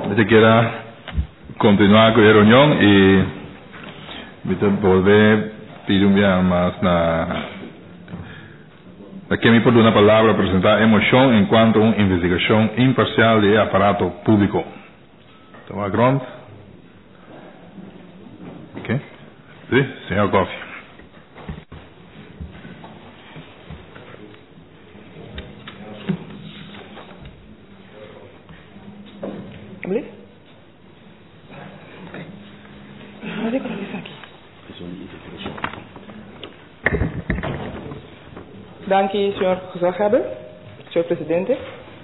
Yo quiera continuar con la reunión y volver a pedir un día más aquí me pone una palabra presentar emoción en cuanto a una investigación imparcial de aparato público. Toma grond. ¿Qué? Sí, señor Coffey. Dank u, señor Gezaghebber, señor presidente.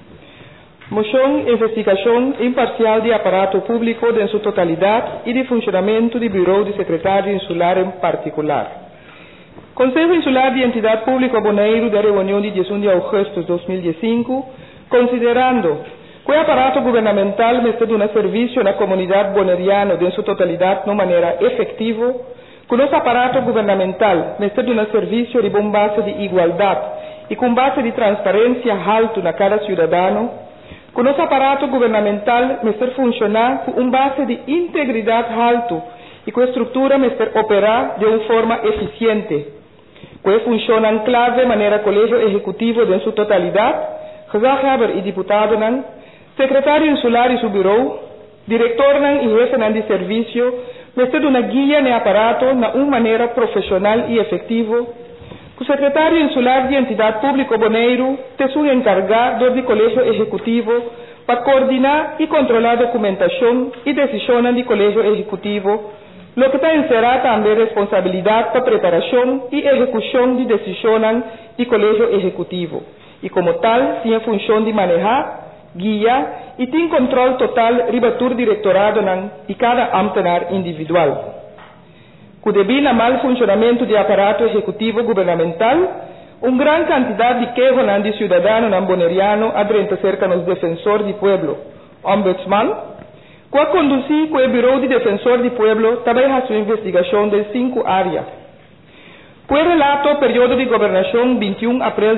Moción investigación imparcial de aparato público en su totalidad y de funcionamiento del Bureau de Secretario Insular en particular. Consejo Insular de Entidad Pública Bonaire de reunión de 11 de agosto de 2015, considerando que el aparato gubernamental mete de un servicio a la comunidad boneriana en su totalidad de manera efectiva, que los aparatos gubernamental mete de un servicio de buen base de igualdad y con base de transparencia alto en cada ciudadano, que los aparatos gubernamental mete funcionar con un base de integridad alto y con estructura mete operar de una forma eficiente, que funcionan clave de manera colegio ejecutivo de su totalidad, Gezaghebber y diputado, secretario insular y su bureau, director y jefe de servicio, mete una guía en el aparato de una manera profesional y efectiva. El secretario insular de entidad pública Bonaire es un encargado del colegio ejecutivo para coordinar y controlar documentación y decisiones del colegio ejecutivo, lo que encerra también responsabilidad para preparación y ejecución de decisiones del colegio ejecutivo, y como tal tiene función de manejar, guía y tiene control total ribatur directorado de cada amtenar individual. Que debido al mal funcionamiento del aparato ejecutivo gubernamental, una gran cantidad de quejas de ciudadanos bonerianos adrenta cerca de los defensores del pueblo, ombudsman, que ha conducido que el Bureau de Defensor del Pueblo trabaja su investigación de 5 áreas. Que el relato periodo de gobernación 21 de abril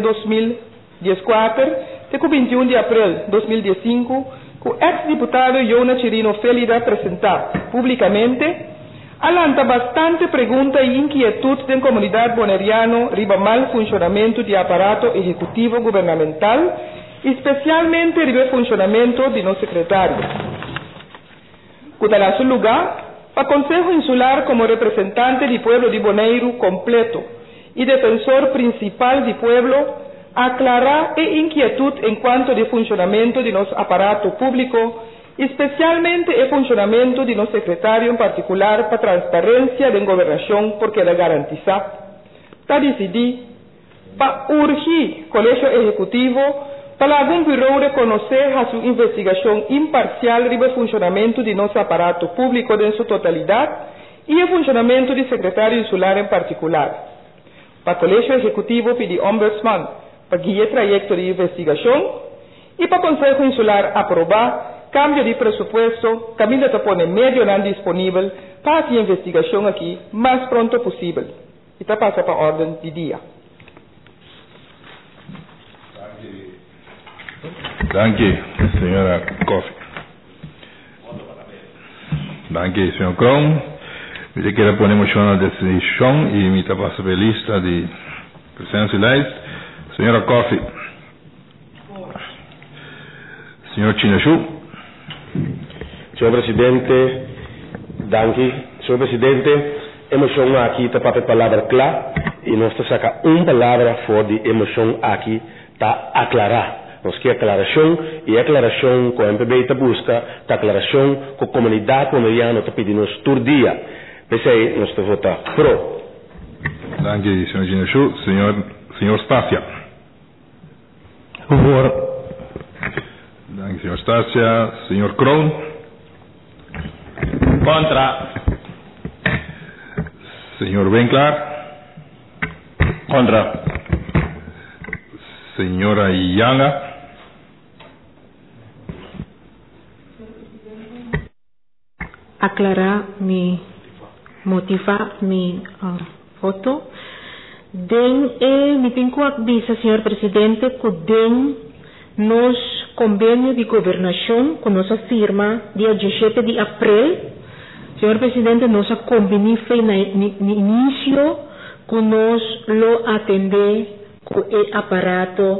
2014 de 21 de abril 2015, que el ex-diputado Jonas Chirino Félida presentar públicamente, alanta bastante pregunta e inquietud de la comunidad boneriana riba mal funcionamiento del aparato ejecutivo gubernamental, especialmente riba el funcionamiento de los secretarios. Que dará su lugar para Consejo Insular como representante del pueblo de Bonaire completo y defensor principal del pueblo, aclarar inquietud en cuanto al funcionamiento de los aparatos públicos, especialmente el funcionamiento de los secretarios en particular para transparencia de gobernación porque la garantiza. Está decidido para urgir Colegio Ejecutivo para algún bureau reconocer a su investigación imparcial sobre el funcionamiento de los aparatos públicos en su totalidad y el funcionamiento del secretario insular en particular. Para Colegio Ejecutivo pedir ombudsman para guiar trayecto de investigación y para Consejo Insular aprobar cambio de presupuesto, camino de poner medio disponible para hacer investigación aquí más pronto posible. Y te pasa para orden de día. Danke, señora Coffey. Danke, señor Kroon. Yo quiero poner moción a decisión y mi pasa a lista de presencia y leyes. Señora Coffey. Señor Chinashu. Señor presidente, danke. Señor presidente, emoción aquí está para palabra clara y nos saca una palabra fuera de emoción aquí está aclarar. Nos que aclaración y aclaración con MPB está busca, está aclaración con comunidad boneriana está pidiendo todo día. Pese nos te vota pro. Danke, señor Chinashu. Señor Stasia. Favor. Danke, señor Stasia. Señor Kroon. Contra. Señor Winkler. Contra. Señora Yanga. Aclarar motivar mi voto. Den me tengo avisa, señor presidente, que den nos convênio de governação com nossa firma dia 17 de abril. Senhor Presidente, nós conveni no início que nós lo atender com o aparato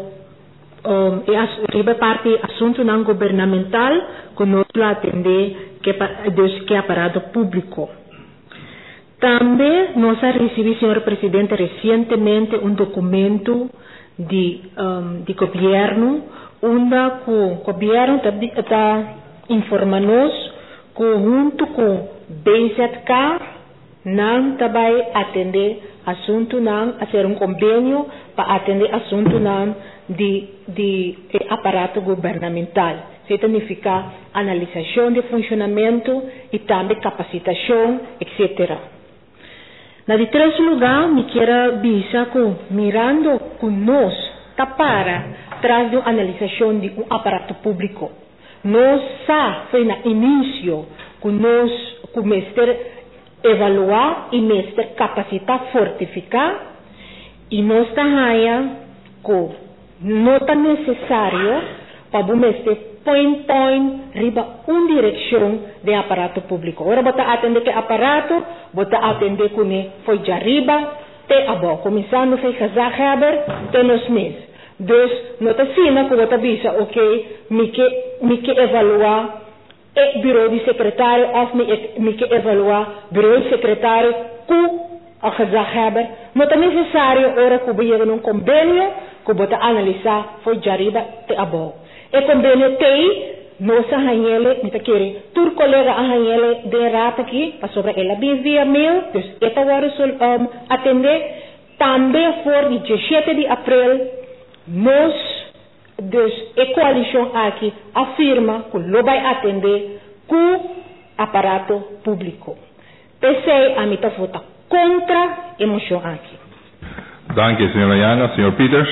e parte assunto não governamental que nós lo atender que é aparato público. Também nós recebemos, senhor Presidente, recentemente documento de governo, onde o governo está informando-nos que junto com BZK não vai atender assunto não, fazer convênio para atender assunto não de aparato governamental. Isso significa analisação de funcionamento e também capacitação, etc. Na de terceiro lugar, me quero avisar que mirando que nós para trás de analisação de aparato público, nós foi no início que nós começamos a evaluar e mestre capacitar, fortificar, e nós estamos que não é necessário para o mestre point riba direção de aparato público. Agora você atender que aparato, você atender que ne foi de arriba, te abo, começando a fazer te nos meses. Dus, não está sendo que você avisa, ok, me que evaluar o bureau de secretário, ou me que evaluar bureau de secretário que a fazer não é necessário agora que você tenha convênio, que você analisar foi de arriba, te abo. E convênio tem nossa hanhele, me quer, tur colega a hanhele de rata aqui, para sobre ela via mail, dus esta hora atender, também for de 17 de abril, nós, dus a coalição aqui, afirma que não vai atender com aparato público. Pensei a mim vota contra a emoção aqui. Danke, senhora Jana. Senhor Peters.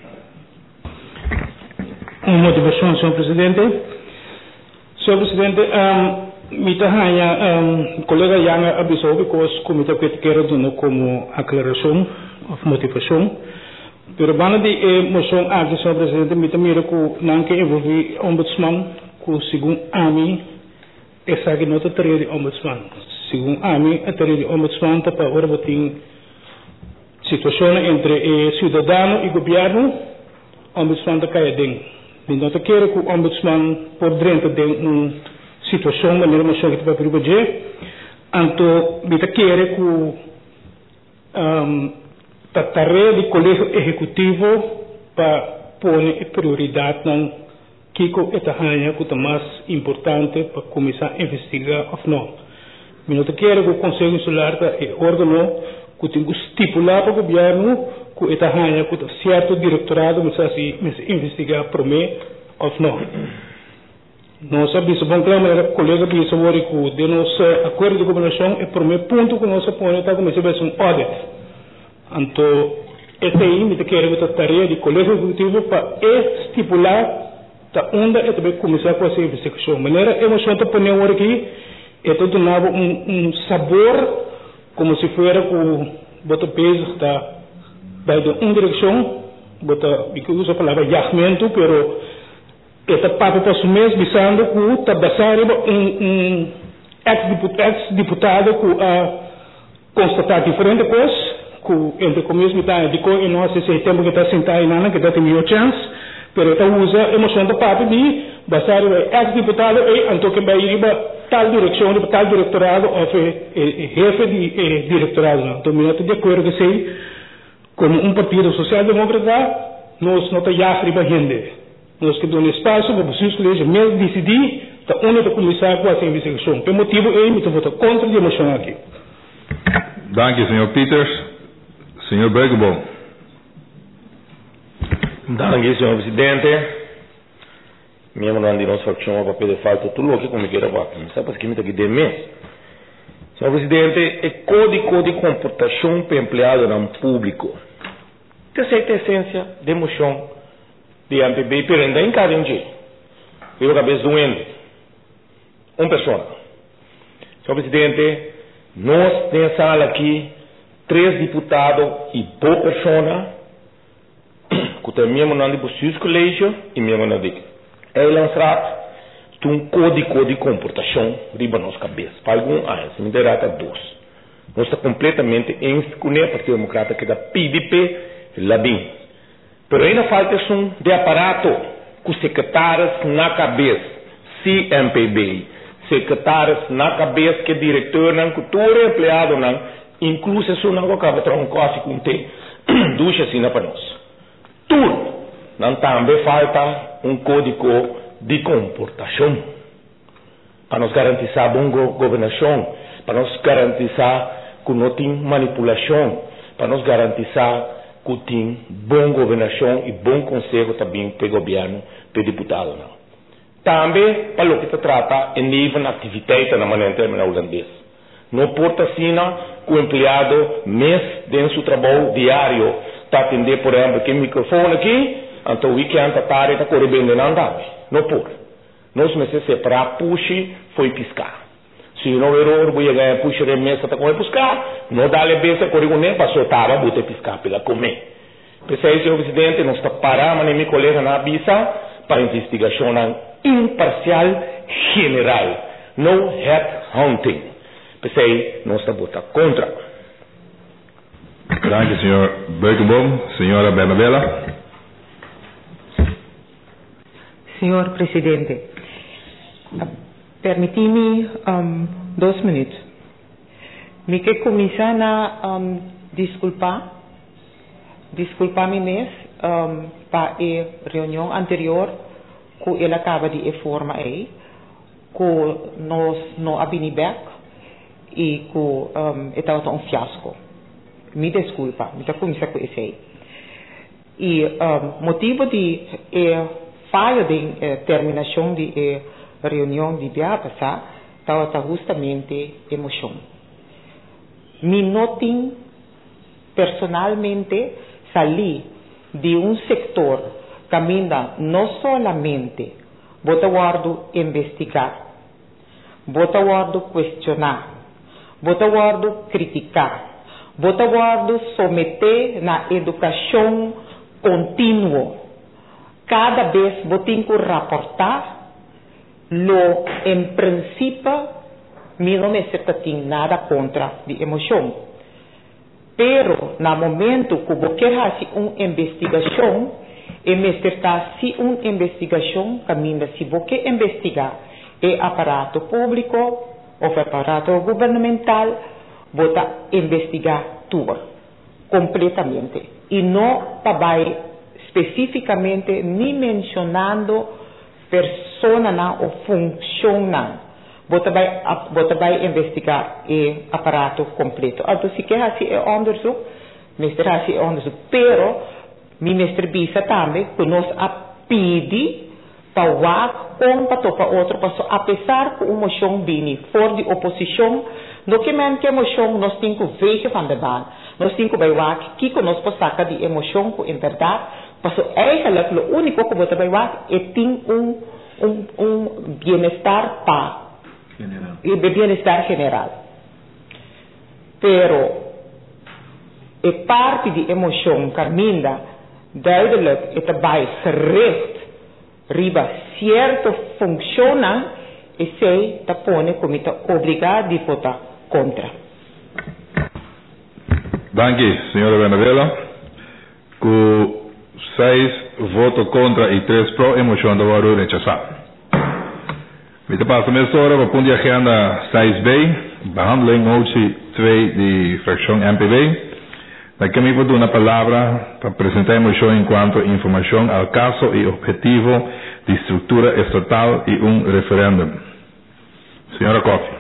Uma motivação, senhor Presidente. Senhor Presidente, colega Jana avisou que o comitê quer dar como aclaração ou motivação. Pero bana de moção aqui, senhor Presidente, mira que não quer envolver ombudsman, que segundo a mim, essa aqui não teria de ombudsman. Segundo a mim, a teria de ombudsman para agora botar situação entre cidadão e governo, ombudsman está caindo. Então, eu quero que o ombudsman por dentro de uma situação, maneira moção que vai promover, então, eu quero que a tarefa do colégio executivo para pôr prioridade não que é mais importante para começar a investigar ou não. Eu quero que o Conselho Insular é órgão que tem que estipular para o governo que é certo directorado mas investigar para mim ou não. Nós sabemos bem claro, colega disse que de nosso acordo de governação é o primeiro ponto que nós põe está começando a ser audit. Então, esta aí me quero que a tarefa de colégio executivo para estipular da onde é também começar com essa investigação. Maneira emoção está ponendo agora aqui é todo dava sabor como se fosse o bota peso da vai de uma direção bota que usa a palavra jahmento, pero esta papo para o mês visando que está basado ex-deputado que a constatar diferente coisas que entre começo me está indicou e nós esse tempo que está sentado em nada que está tendo chance, pero esta usa emoção da papo de basado ex-deputado e então que vai ir para tal direção, para tal directorado ou jefe de directorado. Então, eu estou de acordo que sei como partido social-democrata, nós não estamos já para a gente. Nós que damos espaço para os colegas mesmo decidir onde está começar com essa investigação. Por motivo, eu me voto contra a emoção aqui. Danke, senhor Peters. Senhor Bergebo. Danke, senhor Presidente. Membro da nossa facção, para pedir falta tudo o que como queira para sabe que me está aqui de mês. Senhor Presidente, é código de comportação para empregado no público. Essa é a essência de emoção de MPB, pero ainda em cada dia. Eu acabei doendo. Uma pessoa. Senhor Presidente, nós temos sala aqui 3 deputados e boa pessoa que tem membro do colégio e membro da Eilandsraad, um código de comportação riba nossa cabeça. Para alguns anos, me derrota dois. Nós estamos completamente em com o Partido Democrata que da PDP, Labim. Pero ainda falta de aparato com secretários na cabeça, CMPB, secretários na cabeça que diretor não, que todo empregado não, incluso se não acaba de quase com ter duas assim para nós. Tudo não também falta código de comportação para nos garantizar boa governação, para nos garantizar que não tem manipulação, para nos garantizar que tem boa governação e bom conselho também para o governo, para o deputado. Não. Também, para o que se trata, em nível de atividade na maneira terminal holandesa. Não porta assim que o empregado, mês dentro do seu trabalho diário, está atendendo, por exemplo, que o microfone aqui, então o weekend, a tarde, está correndo na andada. Não pode. Nós precisamos separar, puxe, foi piscar. Se não errou, vou ganhar puxe, remessa, está com buscar, não dá a beça, correu nem passou, estava, vou ter piscar, pela comer. Pensei, senhor presidente, nós está parando, mas meu colega na Bisa, para investigação imparcial general, no headhunting. Pensei, nós está votar contra. Gracias, senhor Bergenboom. Senhora Bernabella. Senhor Presidente, permita-me 2 minutos. Me que começar a desculpar-me mesmo para a reunião anterior que ele acaba de informar aí, que nós não abrimos back e que estava um fiasco. Me desculpa, me começar com isso aí. E motivo de falha de terminação de reunião de dia passada estava justamente emoção. Me notem personalmente sair de setor que ainda não solamente bota guardo investigar, bota guardo questionar, bota guardo criticar, bota guardo someter na educação contínua. Cada vez botem que rapportar, em princípio, me não me tem nada contra de emoção. Pero, no momento que você quer uma investigação, e me se uma investigação, caminha, se você investigar o aparato público ou o aparato governamental, você investigar tudo, completamente. E não vai especificamente nem mencionando persona ou função. Você vai investigar o aparato completo. Então, se quer fazer onderzoek, mestre fazer onderzoek. Pero, mi mestre bisa também que nós pedi para o para outro, apesar que uma moção vini for de oposição, no que men que emoção nós temos que ver van de baan. Nós temos que ver que nós passamos de emoção que em verdade, porque eigenlijk o único que você vai ver é ter bem-estar general. E bem-estar general. Pero é parte de emoção caminha duidelijk é daarbij gericht riba certo funciona e sei ta pone como está obrigado a votar contra. Danke, senhora Bernabella. Com 6 votos contra e 3 pro, a moção da Varu rechazada. Me passa a mesura para o ponto de agenda 6B, behandeling motie 2 de fracção MPB. Daqui me vou dar uma palavra para apresentar a moção enquanto informação ao caso e objetivo de estrutura estatal e referendo. Senhora Coffey.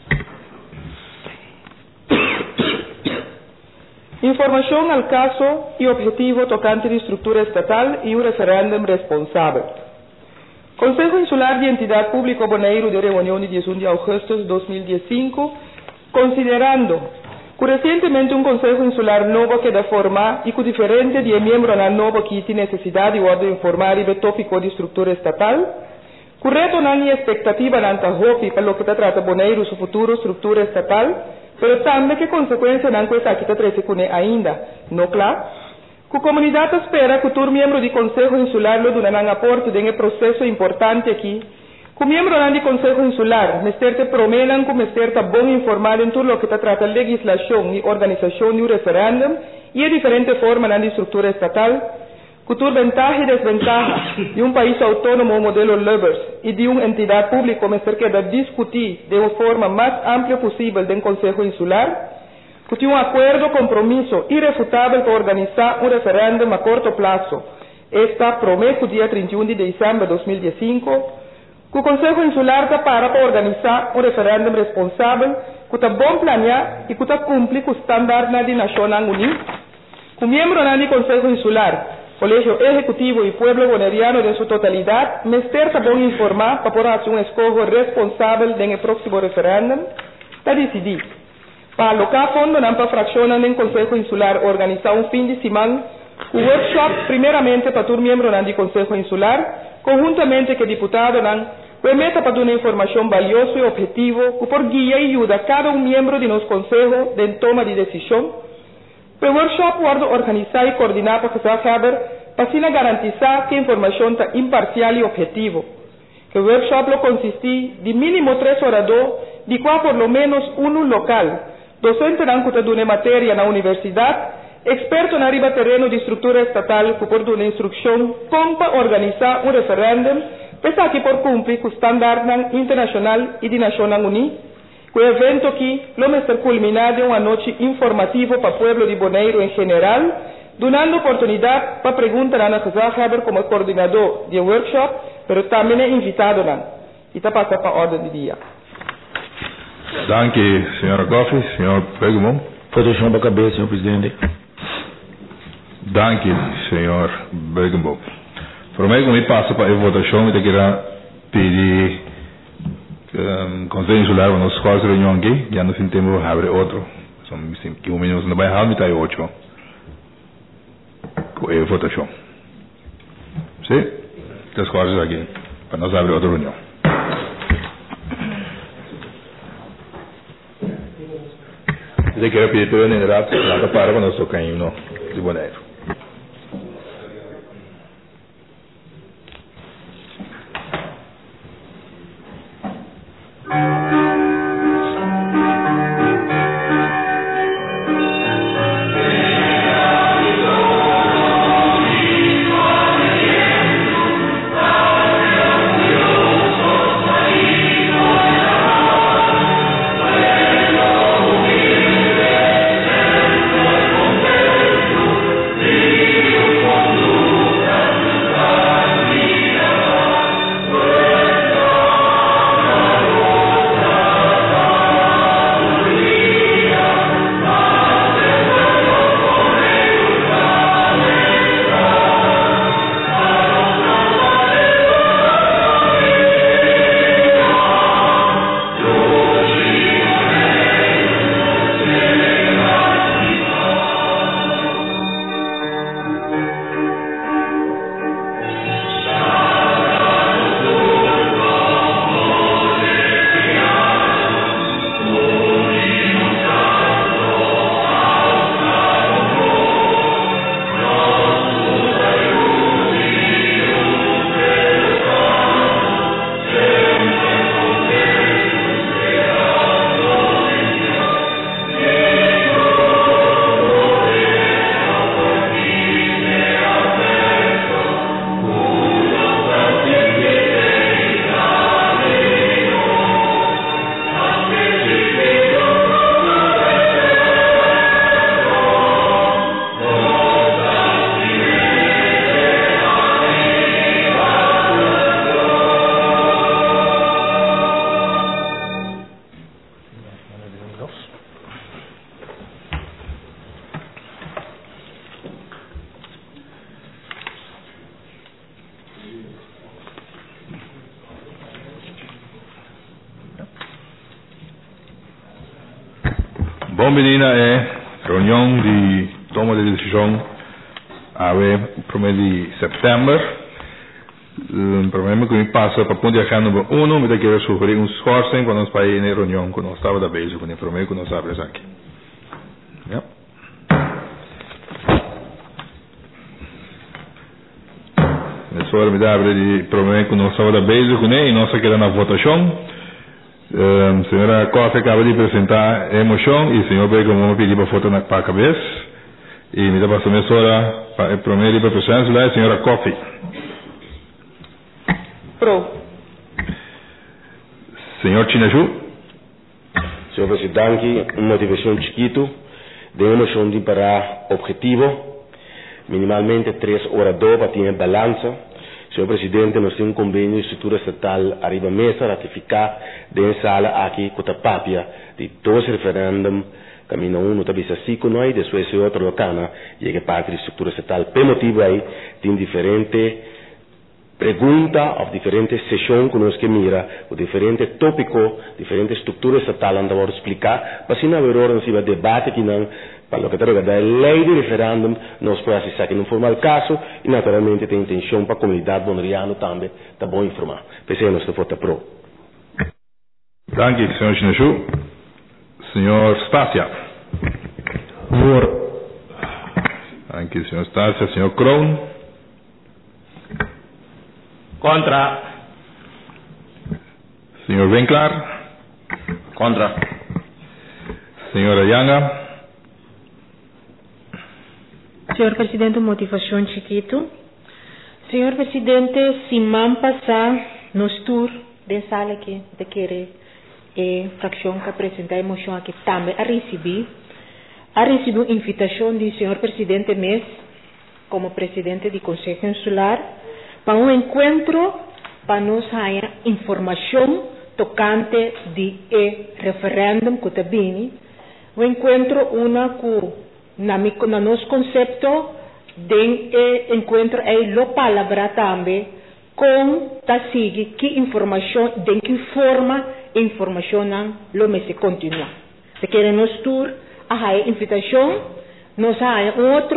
Informação ao caso e objetivo tocante de estrutura estatal e referendo responsável. Consejo Insular de Entidade Pública Bonaire de reunião de 11 de agosto de 2015, considerando que recentemente Consejo Insular novo queda formar e que diferente de membro na novo que tem necessidade de informar e tópico de estrutura estatal, que retornar a expectativa na hope para o que trata Bonaire su futuro estrutura estatal, pero também que consequência não coisa que trata com ainda, não claro, A comunidade espera que todo membro do Conselho Insular lo donará aporte em processo importante aqui. Que membro do Conselho Insular, Mr. te promenan que Mr. está bom informado em tudo o que trata de legislação e organização do referendum e a diferente forma na estrutura estatal. Que tudo ventaja e desventaja de país autônomo modelo Lubbers e de entidade pública, Mr. que deve discutir de uma forma mais ampla possível do Conselho Insular. Que tem acordo, compromisso irrefutável para organizar referéndum a curto prazo. Esta promete o dia 31 de dezembro de 2015. Que o Conselho Insular está para organizar referéndum responsável, que está bom planear e que está cumprir com os estándares da Nações Unidas. Que o membro do Conselho Insular, Colégio Executivo e Pueblo Boneriano em sua totalidade, Mr. está bom informar para poder fazer escolha responsável no próximo referéndum, está decidido. Para alocar fundos para fraccionar no Conselho Insular, organizar fim de semana, um workshop primeiramente para todo membro do Conselho Insular, conjuntamente com o deputado, permita para dar informação valiosa e objetiva, que por guia e ajuda cada membro de nosso Conselho em toma de decisão. O workshop pode organizar e coordenar para que para garantizar que a informação está imparcial e objetiva. O workshop consiste de mínimo 3 oradores, de qual por lo menos local. Docente que dune matéria na universidade, experto na riba terreno de estrutura estatal que por dune instrução como para organizar referéndum, pesa que por cumprir com o standard internacional e de Nações Unidas. O evento aqui vai ser culminado em uma noite informativa para o povo de Bonaire em geral, dando oportunidade para perguntar a Ana como coordenador do workshop, mas também é invitado e está passando para a ordem do dia. Danke, senhora Goffey. Senhor Bergamo. Proteção para a cabeça, senhor presidente. Danke, senhor Bergamo. Prometo que passa para a votação e te quero pedir Conselho Insular para nós quase reunião aqui, já no fim de tempo abre outro. São 15 minutos, não vai halme, está aí 8. Com a votação. Sim? Das quase aqui, para nós abrir outra reunião. Eu quero pedir para o Nenerato, nada para o nosso caminho de Bonaire. Bom, menina, reunião de toma de decisão a primeiro de setembro. O problema que me passa para o ponto de agenda número 1, me quero sugerir esforço para nós para ir na reunião que nós estava da vez, com o problema que nós abrimos aqui. Nessa hora me dá de promover com nossa hora beijo com ele e nossa querendo na votação. Senhora Coffee acaba de apresentar a moção e o senhor Bacon vamos pedir para votar na cabeça. E me dá para nessa hora para promover para a presença da senhora Coffee. Pro. Senhor Chinaju. Senhor Presidente, uma motivação chiquito de uma moção de para objetivo, minimalmente 3 oradores para ter balança. Senhor Presidente, nós temos um convênio de estrutura estatal arriba mesa ratificar dentro sala aqui com a papia de 2 referendum, caminho um, também se assim com nós, depois se outro locana, e que parte de estrutura estatal. Por motivo aí, tem diferente pergunta ou diferentes sessões que nós que mira, o diferente tópico, diferente estrutura estatal anda a explicar, para se não haver hora não debate que não, para o que trata da lei de referendum, nós podemos assistir aqui no formal caso, e naturalmente tem intenção para a comunidade bonariana também, está bom informar. Pensei nós vota pro. Danke, senhor Chinaju. Senhor Stasia. Por. Danke, senhor Stasia. Senhor Kroon. Contra. Senhor Winkler. Contra. Senhora Yanga. Senhor Presidente, motivação chiquito. Senhor Presidente, se man passar nos tour de sala que te quer fração que apresenta a moção aqui também a receber invitação do Senhor Presidente Mes como Presidente do Conselho Insular para um encontro para nos dar informação tocante de referendum que está vindo. Um encontro na nosso conceito de encontro lo palavra também com ta sigue que informação de que forma informação não lo me se continua. Se querem nos tour a invitação nos há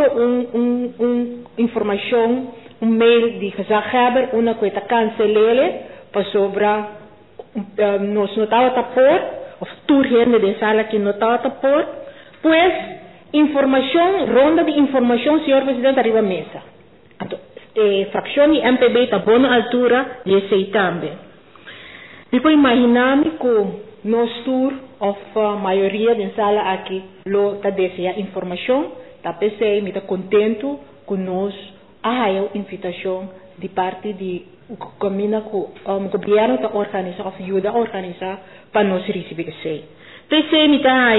informação mail de Haber uma coisa cancelele para sobre nos notava tapor of tour gente de sala que notava tapor pues informação ronda de informação senhor presidente arriba a mesa então fração e MPB está boa altura de aceitar também depois imaginamos que nos tour of maioria da sala aqui lo está deseja informação está pensei me está contento com nós a invitação de parte de caminho que o governo está organizando ou ajuda a organizar para nós receber isso pensei me está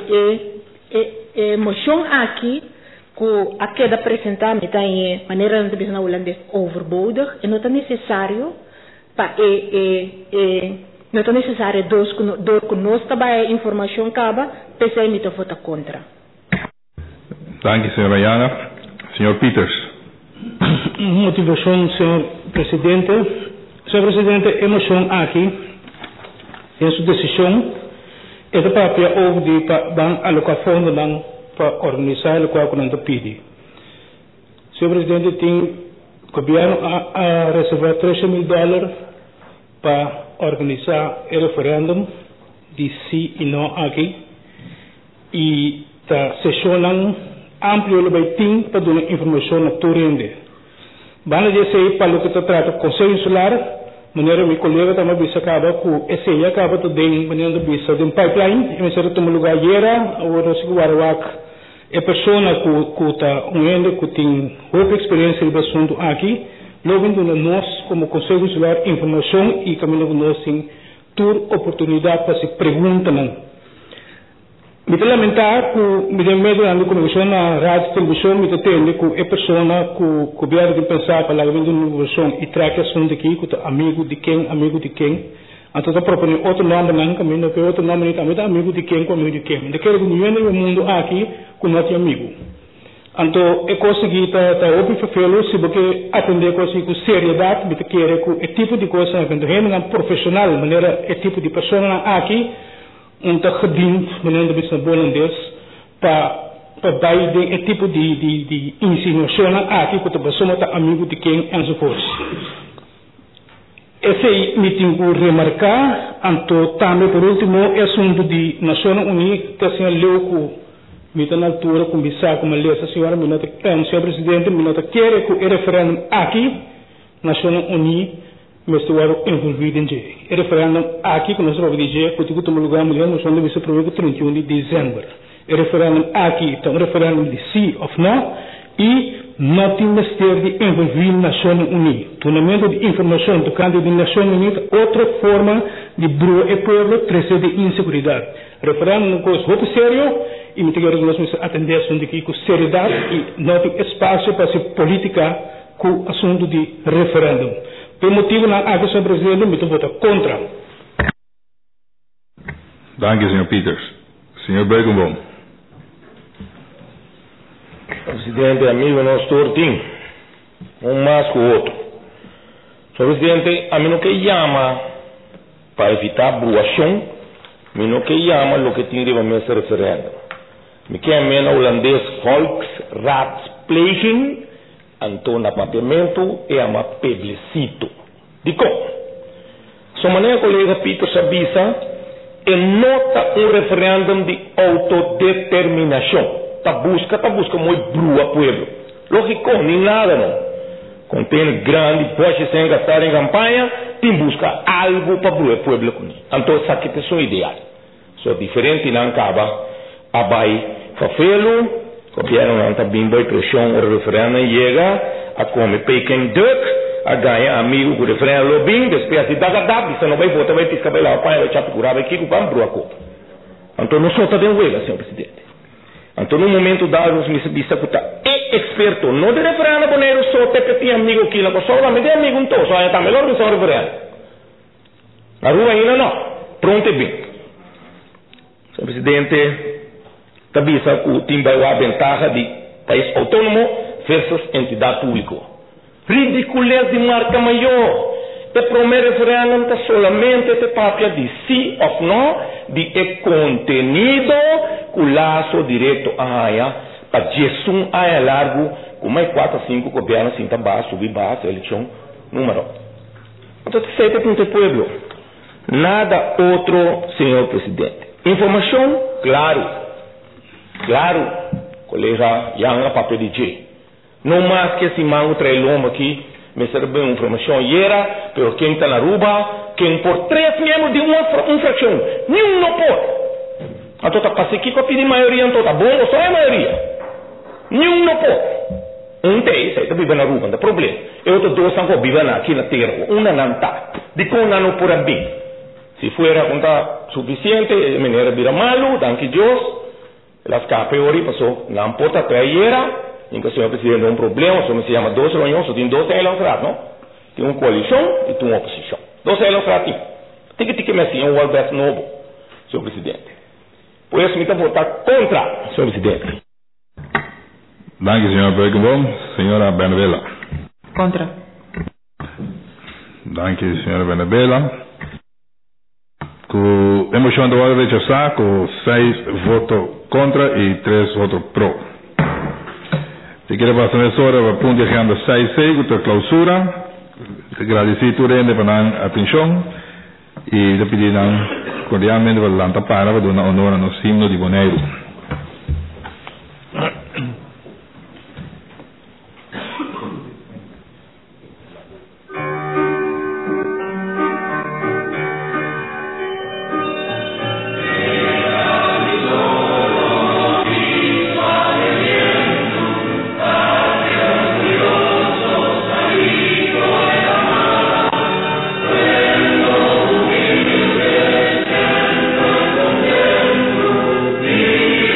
que moção aqui que a queda apresentar me está em maneira de na holandês overbodig e não é necessário para não é necessário dor que nós trabalha informação acaba pensei me está votar contra. Danke, senhora Yanga. Senhor Peters. Motivação, senhor Presidente. Senhor Presidente, a moção aqui em sua decisão é da própria houve de alocar fundo para organizar o que não pede. Senhor Presidente, tem o governo a reservar $13 mil para organizar o referendum de sim e não aqui e a sessão amplo ele vai ter para dar informação na torrente. Vale dizer para o que se trata do Conselho Insular, maneira meu colega também bisa acaba com esse acaba de dar maneira bisa de pipeline, em certo lugar era ou não se guarda é pessoa que está que tem pouca experiência de assunto aqui, logo indo nós como Conselho Insular informação e caminho nós tem tur oportunidade para se perguntar. Me lamentar que me deu medo na comissão na rádio televisão me entende que é pessoa que o governo de pensar para lá vindo uma versão e traga assunto aqui que é amigo de quem então está propondo outro nome não caminho que outro nome também amigo de quem daquele que no mundo aqui com nosso amigo então é coisa que está óbvio para se porque atender coisa com seriedade me quer que é tipo de coisa que é profissional maneira é tipo de pessoa aqui te gediend, meneer de minister holandês, para dar de tipo de insinuação aqui que a pessoa está amigo de quem enzovoorts. Esse meeting que remarcar, então também por último é assunto de Nações Unidas que está sendo leu que na altura conversar com a senhora Minota, senhor presidente Minota quer que o referendo aqui Nações Unidas me estou envolvido em o referendo aqui que nós vamos dizer que o tomar lugar mulher nós vamos ser provável 31 de dezembro. O referendo aqui está um referendo de sim ou não e não tem mistério de envolver Nações Unidas. Tornamento de informação do canto de Nações Unidas, outra forma de brua e povo crescer de inseguridade. Referendo uma coisa muito sério e me tenho que nós atender a de que com seriedade e não tem espaço para se política com o assunto de referendo. Por motivo na Senhor Presidente, me estou votando contra. Danke, Sr. Peters. Sr. Bregenbaum. Presidente, amigo, nós tortinho. Um mais que o outro. Senhor Presidente, a mim não que chama para evitar bruação, a mim não que chama o que tem de esse referendo. Me que amena holandês Volksratspleging, Antônio Papiamento e ama plebiscito. Dico, sua maneira colega Peter Sabisa é nota referendum de autodeterminação. Tá busca muito brua pueblo. Lógico, nem nada não. Contém grande, pode ser gastar em campanha, tem busca algo para brua pueblo com ele. Então, essa aqui é sua ideia. Só diferente não acaba, abai fafelo, copiaram não tá bem boa pressão, o referendo chega a comer pequeno duck, a ganhar amigo com o referendo lobbying, depois de dagadab, se não vai votar, vai piscar pela apanha, vai chapucurar, vai que com brua copa. Então, não só está de huelga, senhor presidente. Então, no momento dado, os ministros é experto, não de referendo poner só que tem amigo aqui, não solamente amigo então, só está melhor que só referendo. Na rua ainda não, pronto e bem. Senhor presidente, também sabe que o time vai a ventaja de país autônomo versus entidade pública. Ridiculez de marca maior. O primeiro referendo está solamente de papel de sim ou não, de contenido, com laço direto a área, para gestão a largo, com mais 4 a 5 governos, assim, tá baixo, subir baixo, eleição, número. Então, 7 pontos de pueblo. Nada outro, senhor presidente. Informação, claro. Claro, colega, Yang, papel de J. Não mais que esse mango trailoma aqui, me serve uma informação e era, pero quem está na Aruba, quem por 3 membros de uma fração, nenhum não pode. Então está passando aqui com a pedir maioria, então está bom, ou só é maioria. Nenhum não pode. Um tem, isso aí está vivendo na Aruba, não tem problema. E outros 2 estão vivendo aqui na terra, uma não está. De como não por bem. Se fuera conta suficiente, menera vira malo, danke Deus, las capeori passou, não importa para era. Então, senhor presidente, é um problema, só se chama 12 reuniões, só tem 12 eleições, não? Tem uma coalição e tem uma oposição. 12 eleições tem que ter que mexer um World novo, senhor presidente. Por isso, me está votar contra, senhor presidente. Danke, senhor Bregenbaum. Senhora Benavela. Contra. Danke, senhora Benavela. Com emoção do voto rechazar, com 6 votos contra e 3 votos pro. Se quiere pasar essa hora para punto de agenda 6 da clausura, agradecer a rende para a atenção e pedir cordialmente para lançar para dar honor a nosso himno de Bonaire. Amen.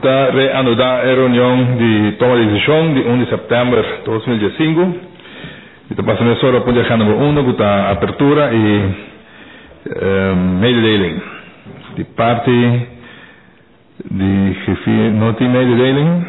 gusta reanudar la reunión de toma de decisión de 1 de septiembre de 2015. Esta pasa solo punto de número 1, gusta apertura y mededeling. De parte de jefe no tiene mededeling.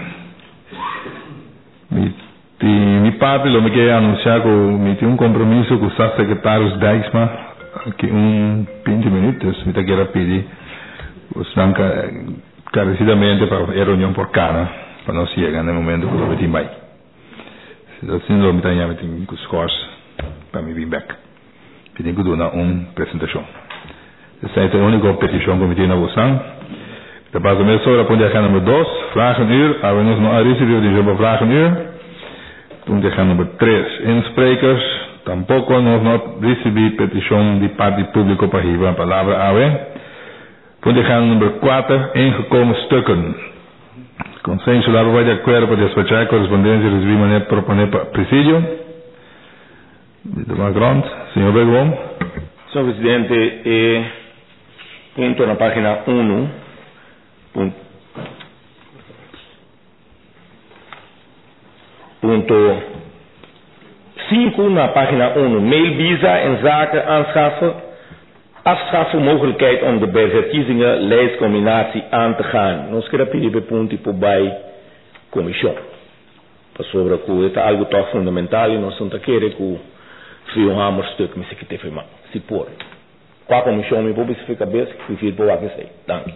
Mi parte lo me quiere anunciar que me tiene un compromiso con los secretarios Dijksma que 20 minutos me quiere pedir pues carecidamente para la reunión por cara para no llegar en el momento que lo metí ahí. Así lo me tenía con scores para mi back. Tengo que dar una presentación. Esa es la única petición que me tiene a Busan. De paso me sobre punto de número 2, vragenuur. Abonnees no recibido de job vragenuur. Punto de número 3, insprekers. Tampoco no recibí petición de parte público para llevar palabra AW. Punto de número 4, ingekomen stukken. Consenso la de acuerdo para despachar correspondencia recibí manera proponer para presidio. De más grande, señor Begrom. Señor Presidente, punto en la página 1. Punto 5 na página 1. Mail visa en zaken afschaffen mogelijkheid om de bij verkiezingen lijstcombinatie aan te gaan. Nos queda pedir bij punto bij comissão. Sobre que é algo tão fundamental e nós não queremos que fio hammer stuk me se te firma. Se por. Qual comissão me pode ficar bem que fio por aqui sei. Danke.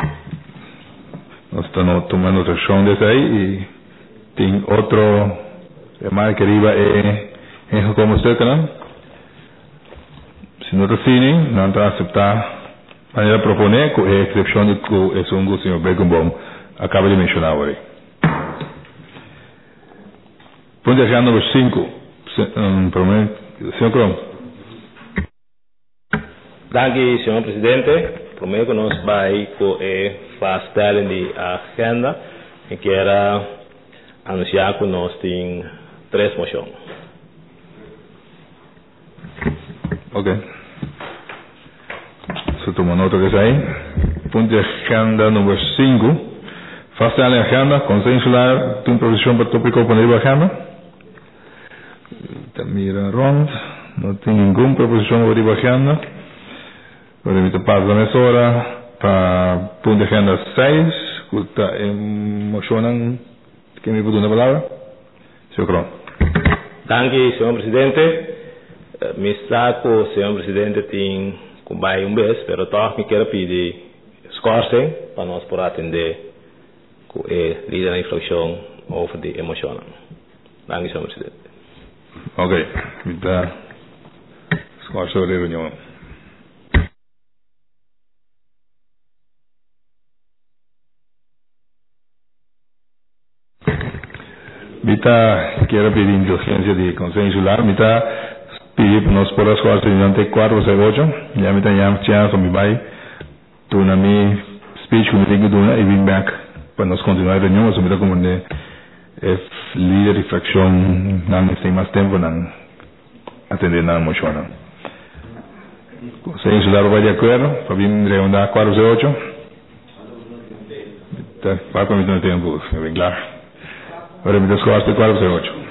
Nós estamos tomando ação desse aí e tem outro mais que arriba é como stuk, não? Se não está assim, não está aceitar maneira proponer com a exceção de que o senhor Beckenbaum acaba de mencionar hoje. Punto de número 5. Senhor Crom. Danke, senhor presidente. Primeiro que nós vai faststellen de agenda e quero anunciar que nós temos 3 moções. Ok. Só toma nota desse aí. Punto de agenda número 5. Faststellen a agenda, consensuar, tem provisão para tópico para a agenda. Mira Rond, no tengo ninguna proposición sobre la agenda. Ahora me paso la mesora para punto de agenda 6, que está emocionan que me puso una palabra. Señor Cron. Danke, señor presidente. Me saco, señor presidente, tiene un mes, pero todavía me quiero pedir scorsing para nos poder atender con el líder de infracción over de emocionan. Danke, señor presidente. Ok, está scorso de reunión. Mita quiero pedir indulgencia de consensuar, mita pedir nos por las cosas durante 408, ya mita ya chance mi bai, tu na mi speech como tengo duna y bring back para nos continuar la reunión, eso mita como de líder de fracción no tem mais tempo não atender nada muito não. Se isso dá vai de acordo, para vir reunir 408. Tá, para mim não tem tempo, é bem claro. Agora me descosta 408.